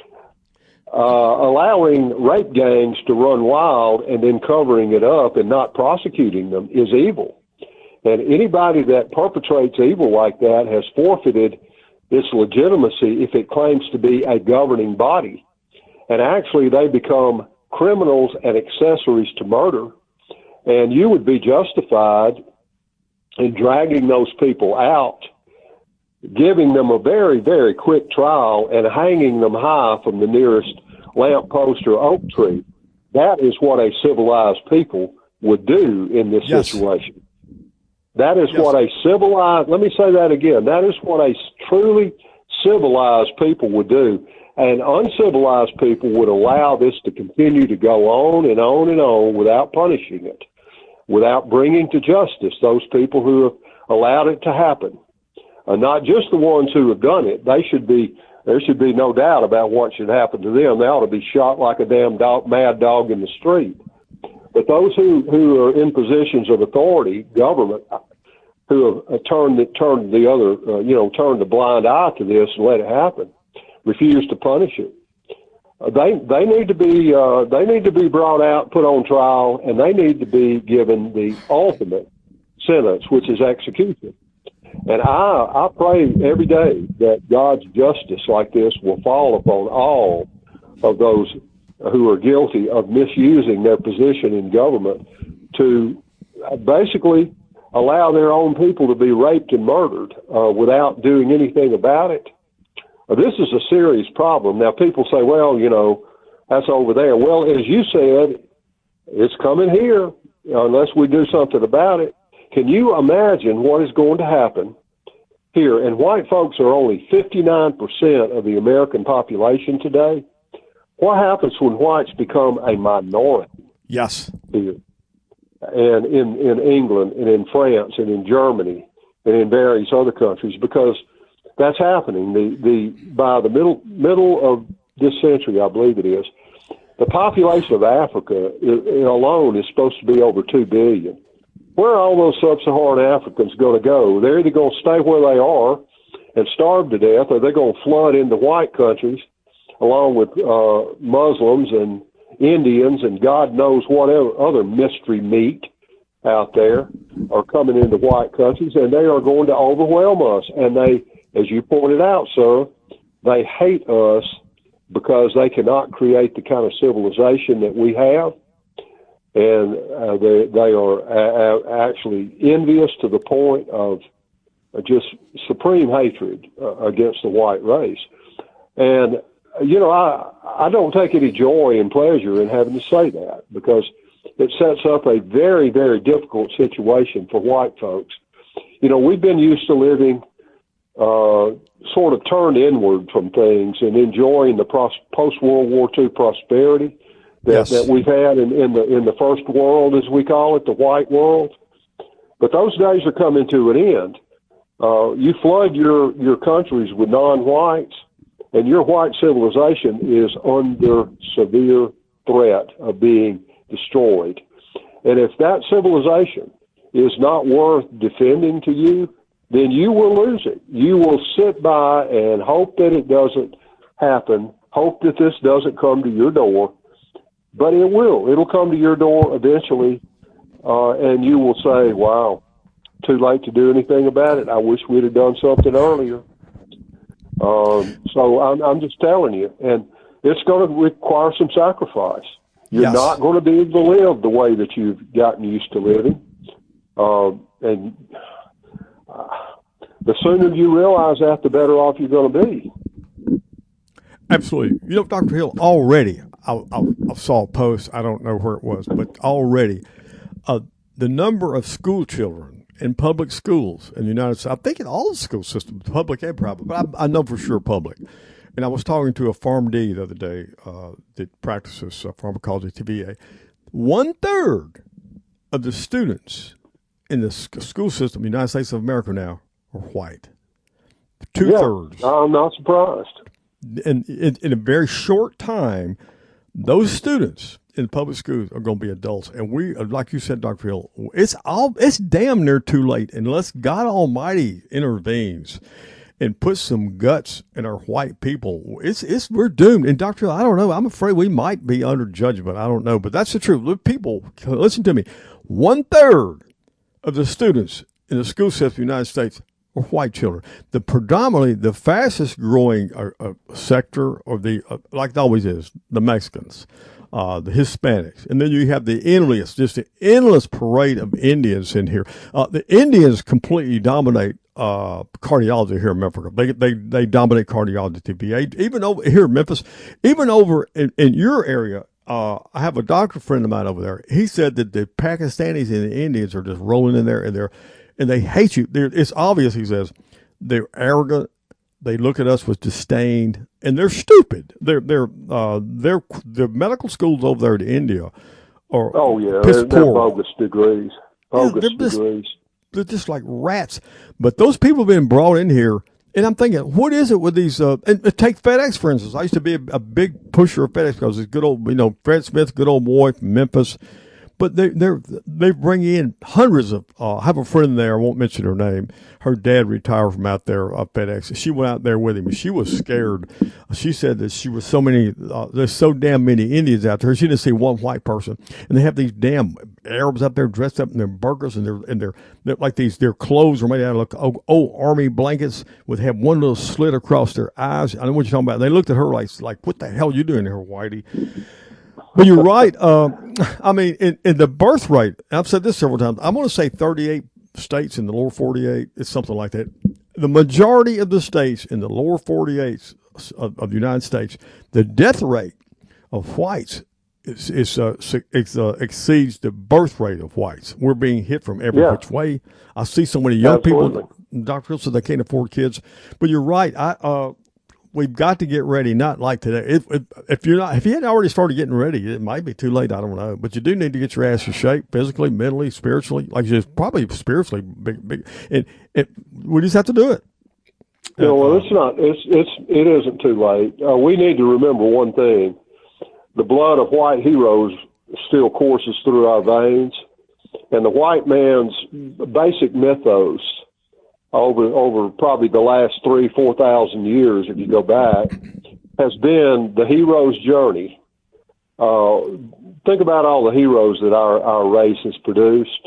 Uh, allowing rape gangs to run wild and then covering it up and not prosecuting them is evil. And anybody that perpetrates evil like that has forfeited its legitimacy if it claims to be a governing body. And actually, they become criminals and accessories to murder. And you would be justified in dragging those people out, giving them a very, very quick trial, and hanging them high from the nearest lamppost or oak tree. That is what a civilized people would do in this yes. situation. That is yes. what a civilized, let me say that again, that is what a truly civilized people would do. And uncivilized people would allow this to continue to go on and on and on without punishing it, without bringing to justice those people who have allowed it to happen. Uh, not just the ones who have done it. They should be, there should be no doubt about what should happen to them. They ought to be shot like a damn dog, mad dog in the street. But those who, who are in positions of authority, government, who have turned the, turned the other, uh, you know, turned a blind eye to this and let it happen, refuse to punish it. Uh, they they need to be uh, they need to be brought out, put on trial, and they need to be given the ultimate sentence, which is execution. And I, I pray every day that God's justice like this will fall upon all of those who are guilty of misusing their position in government to basically allow their own people to be raped and murdered uh, without doing anything about it. Uh, this is a serious problem. Now, people say, well, you know, that's over there. Well, as you said, it's coming here unless we do something about it. Can you imagine what is going to happen here? And white folks are only fifty-nine percent of the American population today. What happens when whites become a minority? Yes. Here? And in, in England and in France and in Germany and in various other countries, because that's happening. The, the, by the middle, middle of this century, I believe it is, the population of Africa alone is supposed to be over two billion. Where are all those sub-Saharan Africans going to go? They're either going to stay where they are and starve to death, or they're going to flood into white countries along with uh, Muslims and Indians and God knows whatever other mystery meat out there are coming into white countries, and they are going to overwhelm us. And they, as you pointed out, sir, they hate us because they cannot create the kind of civilization that we have. And uh, they, they are a- actually envious to the point of just supreme hatred uh, against the white race. And, you know, I, I don't take any joy and pleasure in having to say that, because it sets up a very, very difficult situation for white folks. You know, we've been used to living uh, sort of turned inward from things and enjoying the pros- post-World War Two prosperity that, yes. that we've had in, in the in the first world, as we call it, the white world. But those days are coming to an end. Uh, you flood your, your countries with non-whites, and your white civilization is under severe threat of being destroyed. And if that civilization is not worth defending to you, then you will lose it. You will sit by and hope that it doesn't happen, hope that this doesn't come to your door, but it will. It'll come to your door eventually, uh, and you will say, wow, too late to do anything about it. I wish we'd have done something earlier. Um, so I'm, I'm just telling you, and it's going to require some sacrifice. You're Yes. not going to be able to live the way that you've gotten used to living. Um, and uh, the sooner you realize that, the better off you're going to be. Absolutely. You know, Doctor Hill, already, I, I, I saw a post, I don't know where it was, but already uh, the number of school children in public schools in the United States, I think in all the school systems, public and private, but I, I know for sure public. And I was talking to a PharmD the other day uh, that practices uh, pharmacology at T V A. One third of the students in the sc- school system in the United States of America now are white. Two Yeah, thirds. I'm not surprised. And in, in a very short time, those students in public schools are going to be adults. And we, like you said, Doctor Hill, it's all, it's damn near too late unless God Almighty intervenes and puts some guts in our white people. It's, it's, we're doomed. And Doctor Hill, I don't know. I'm afraid we might be under judgment. I don't know, but that's the truth. Look, people, listen to me. One third of the students in the school system of the United States or white children. The predominantly, the fastest growing uh, uh, sector, or the, uh, like it always is, the Mexicans, uh, the Hispanics. And then you have the endless, just the endless parade of Indians in here. Uh, the Indians completely dominate uh, cardiology here in Memphis. They, they, they dominate cardiology T V A. Even over here in Memphis, even over in, in your area, uh, I have a doctor friend of mine over there. He said that the Pakistanis and the Indians are just rolling in there, and they're, and they hate you. They're, it's obvious, he says, they're arrogant. They look at us with disdain, and they're stupid. They're they're uh, they're the medical schools over there in India are oh yeah, piss they're, they're poor. bogus degrees, bogus Yeah, they're just- degrees. They're just like rats. But those people have been brought in here, and I'm thinking, what is it with these? Uh, and, and take FedEx for instance. I used to be a, a big pusher of FedEx because it's good old, you know, Fred Smith, good old boy from Memphis. But they they they bring in hundreds of. Uh, I have a friend there. I won't mention her name. Her dad retired from out there at FedEx. She went out there with him, and she was scared. She said that she was so many. Uh, there's so damn many Indians out there. She didn't see one white person, and they have these damn Arabs out there dressed up in their burqas and their and their they're like these. Their clothes are made out of like old, old army blankets with have one little slit across their eyes. I know what you're talking about. They looked at her like like what the hell are you doing here, Whitey? But you're right. Uh, I mean, in, in the birth rate, I've said this several times, I'm going to say thirty-eight states in the lower forty-eight. It's something like that. The majority of the states in the lower forty-eight of, of the United States, the death rate of whites is, is, uh, is, uh, exceeds the birth rate of whites. We're being hit from every Yeah. which way. I see so many young Absolutely. people, Doctor Hill said they can't afford kids. But you're right. I, uh, We've got to get ready, not like today. If, if, if you're not, if you hadn't already started getting ready, it might be too late. I don't know, but you do need to get your ass in shape, physically, mentally, spiritually. Like you just probably spiritually, big, big. And it, we just have to do it. You know, well, it's not. It's it's it isn't too late. Uh, we need to remember one thing: the blood of white heroes still courses through our veins, and the white man's basic mythos over over probably the last three, four thousand years, if you go back, has been the hero's journey. Uh, think about all the heroes that our, our race has produced,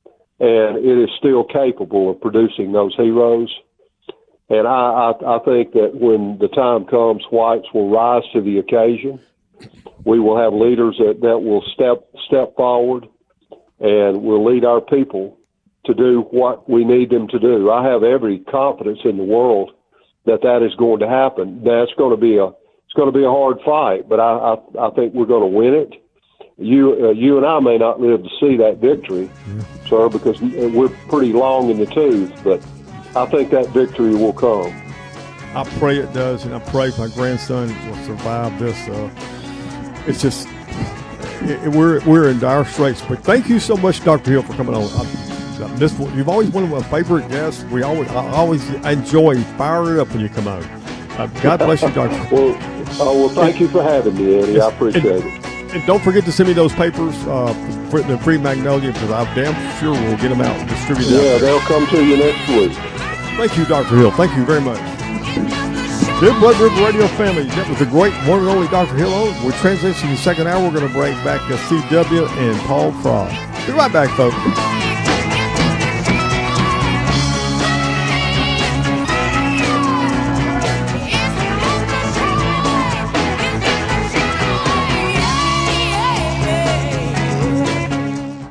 and it is still capable of producing those heroes. And I, I, I think that when the time comes, whites will rise to the occasion. We will have leaders that, that will step step forward and will lead our people to do what we need them to do. I have every confidence in the world that that is going to happen. That's going to be a it's going to be a hard fight, but I I, I think we're going to win it. You uh, you and I may not live to see that victory, yeah. sir, because we're pretty long in the tooth. But I think that victory will come. I pray it does, and I pray my grandson will survive this. Uh, it's just it, it, we're we're in dire straits. But thank you so much, Doctor Hill, for coming on. I, This you've always one of my favorite guests. We always I always enjoy firing it up when you come on. Uh, God bless you, Doctor. Well, uh, well, thank you for having me, Eddie. I appreciate and, it. And don't forget to send me those papers uh, for the free Magnolia, because I damn sure will get them out and distribute them. Yeah, they'll come to you next week. Thank you, Doctor Hill. Thank you very much. Dear Blood River Radio family, that was the great one and only Doctor Hill. We're transitioning to the second hour. We're going to bring back the C W and Paul Frost. Be right back, folks.